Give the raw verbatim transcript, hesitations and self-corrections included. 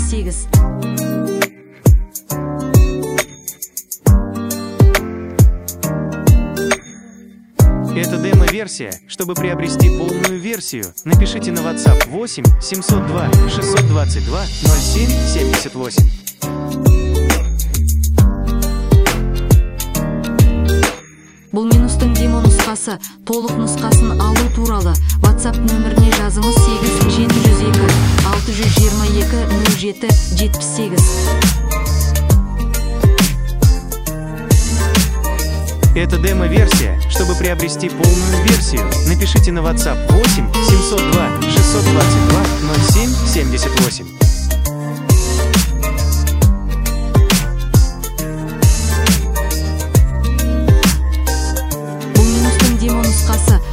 сегиз. Это демо-версия. Чтобы приобрести полную версию, напишите на WhatsApp восемь семьсот два шестьсот двадцать два ноль семь семьдесят восемь. Бұл минустың демо нұсқасы. Толық нұсқасын алу туралы WhatsApp нөміріне жазыңыз сегиз жети жүз эки алты жүз жыйырма эки нөл жети жетимиш сегиз. Это демо-версия. Чтобы приобрести полную версию, напишите на WhatsApp восемь семьсот два шестьсот двадцать два ноль семь семьдесят восемь. Бұл минустың демо нұсқасы.